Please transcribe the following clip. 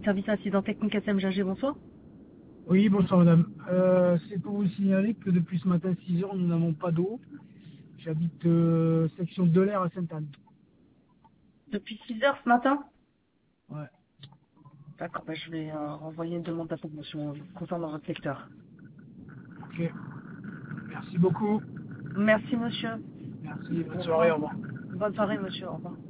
Service incident technique SMGG, bonsoir. Oui, bonsoir madame. C'est pour vous signaler que depuis ce matin 6 heures, nous n'avons pas d'eau. J'habite section de l'air à Sainte-Anne. Depuis 6 heures ce matin? Ouais. D'accord, je vais renvoyer une demande d'information concernant votre secteur. Ok. Merci beaucoup. Merci monsieur. Merci. Bonne Au soirée. revoir. Au revoir. Bonne soirée monsieur, au revoir.